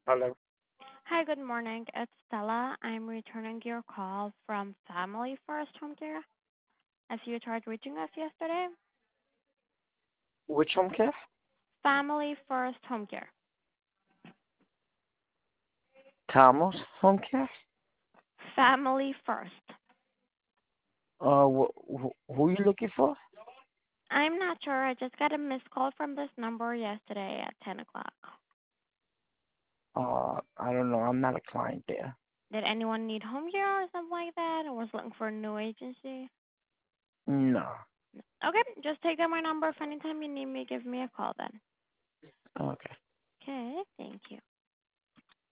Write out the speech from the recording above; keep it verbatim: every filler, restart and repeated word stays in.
Hello. Hi, good morning. It's Stella. I'm returning your call from Family First Home Care. As you tried reaching us yesterday, Which home care? Family First Home Care. Thomas home care? Family First. Uh, wh- wh- who you looking for? I'm not sure. I just got a missed call from this number yesterday at ten o'clock. Uh, I don't know. I'm not a client there. Did anyone need home care or something like that? Or was looking for a new agency? No. Okay, just take down my number. If anytime you need me, give me a call then. Okay. Okay, thank you.